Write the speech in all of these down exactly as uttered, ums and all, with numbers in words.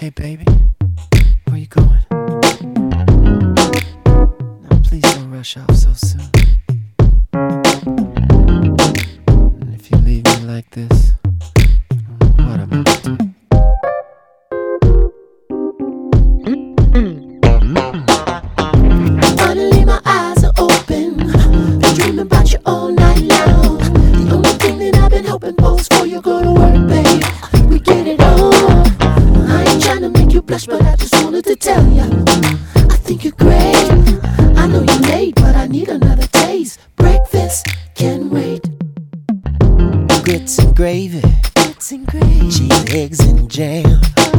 Hey baby, where you going? Now please don't rush off so soon. And if you leave me like this, I don't know what I'm gonna do. Finally my eyes are open. Been dreaming about you all night long. The only thing that I've been hoping for is for you to go to work, babe. We get it on. I ain't trying to make you blush, but I just wanted to tell you I think you're great. I know you're late, but I need another taste. Breakfast can wait. Grits and gravy, Grits and gravy, cheese, eggs and jam.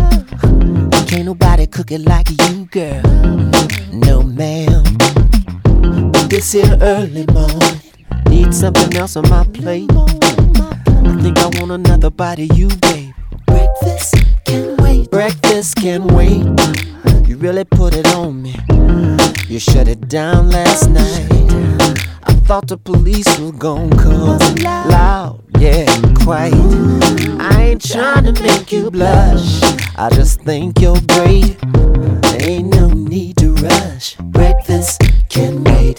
Can't nobody cook it like you, girl. No ma'am. This here early morning, need something else on my plate. I think I want another bite of you, babe. breakfast can wait. Breakfast can wait. You really put it on me. You shut it down last night. I thought the police was gon' come. Loud, yeah, quiet. I ain't trying to make you blush, I just think you're great. There ain't no need to rush. Breakfast can wait.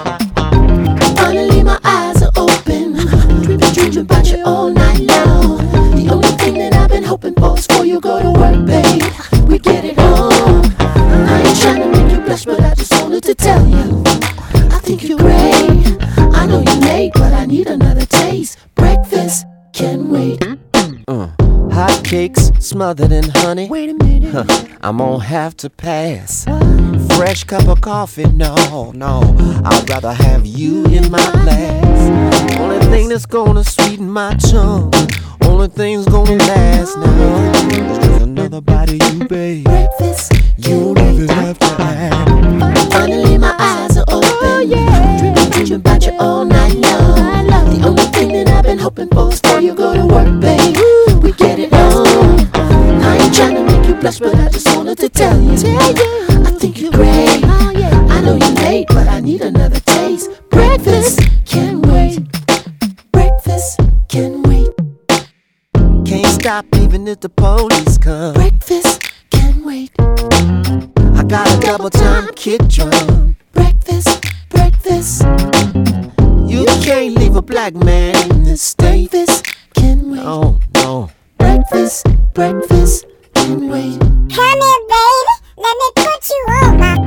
Finally my eyes are open. Been dreaming about you all night long. The only thing that I've been hoping for is for you to go to work, babe. We get it on. I ain't trying to make you blush, but I just wanted to tell you I think you're great. I know you're late, but I need another taste. Breakfast can wait. Uh, hot cakes smothered in honey. Wait a minute. Huh, I'm gonna have to pass. Fresh cup of coffee, no, no. I'd rather have you in my glass. Only thing that's gonna sweeten my tongue, only thing's gonna last now, is just another bite of you, babe. Breakfast You can don't wait. even have to ask. Finally my eyes are open. Been dreaming about you all night long. The only thing that I've been hoping for is for you to go to work, babe. We get it on. I ain't trying to make you blush, but I just wanted to tell you I think you're great. I know you're late, but I need another taste. Breakfast can wait. Breakfast can wait. Can't stop even if the police come. Breakfast can wait. I got a double time kick drum. Breakfast, breakfast, You can't leave a black man in this state. breakfast can wait. No, no. Breakfast, breakfast can wait. Come here, baby. Let me put you on my